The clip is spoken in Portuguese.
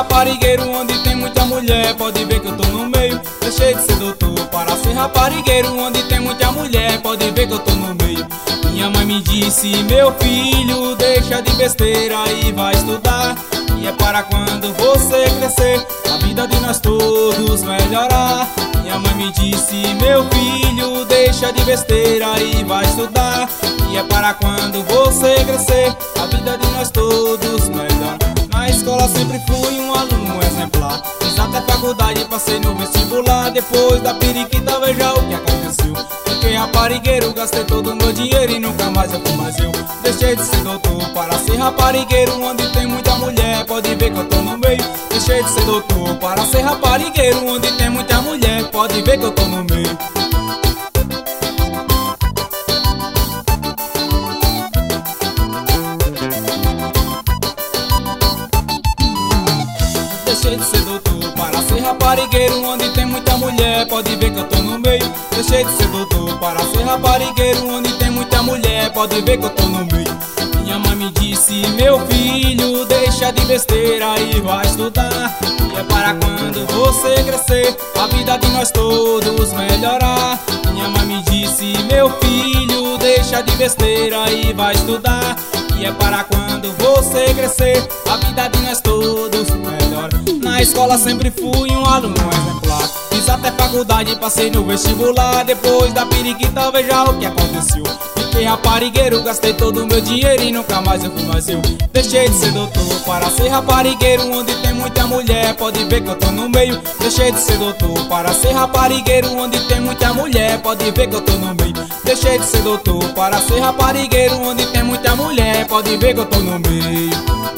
raparigueiro onde tem muita mulher, pode ver que eu tô no meio. Deixei de ser doutor para ser raparigueiro onde tem muita mulher, pode ver que eu tô no meio. Minha mãe me disse, meu filho, deixa de besteira e vai estudar. E é para quando você crescer, a vida de nós todos melhorar. Minha mãe me disse, meu filho, deixa de besteira e vai estudar. E é para quando você crescer, a vida de nós todos melhorar. Na escola sempre fui um aluno exemplar, fiz até faculdade, passei no vestibular. Depois da periquita veja o que aconteceu. Fiquei raparigueiro, gastei todo o meu dinheiro e nunca mais eu fui mais eu. Deixei de ser doutor para ser raparigueiro onde tem muita mulher, pode ver que eu tô no meio. Deixei de ser doutor para ser raparigueiro onde tem muita mulher, pode ver que eu tô no meio. Deixei de ser doutor para ser raparigueiro onde tem muita mulher, pode ver que eu tô no meio. Deixei de ser doutor para ser raparigueiro onde tem muita mulher, pode ver que eu tô no meio. Minha mãe me disse, meu filho, deixa de besteira e vai estudar. E é para quando você crescer, a vida de nós todos melhorar. Minha mãe me disse, meu filho, deixa de besteira e vai estudar. E é para quando você crescer, a vida de nós todos melhora. Na escola sempre fui um aluno exemplar, fiz até faculdade, passei no vestibular. Depois da periquita veja o que aconteceu. Fiquei raparigueiro, gastei todo o meu dinheiro e nunca mais eu fui mais eu. Deixei de ser doutor para ser raparigueiro onde tem muita mulher, pode ver que eu tô no meio. Deixei de ser doutor para ser raparigueiro onde tem muita mulher, pode ver que eu tô no meio. Deixei de ser doutor para ser raparigueiro onde tem muita mulher, pode ver que eu tô no meio.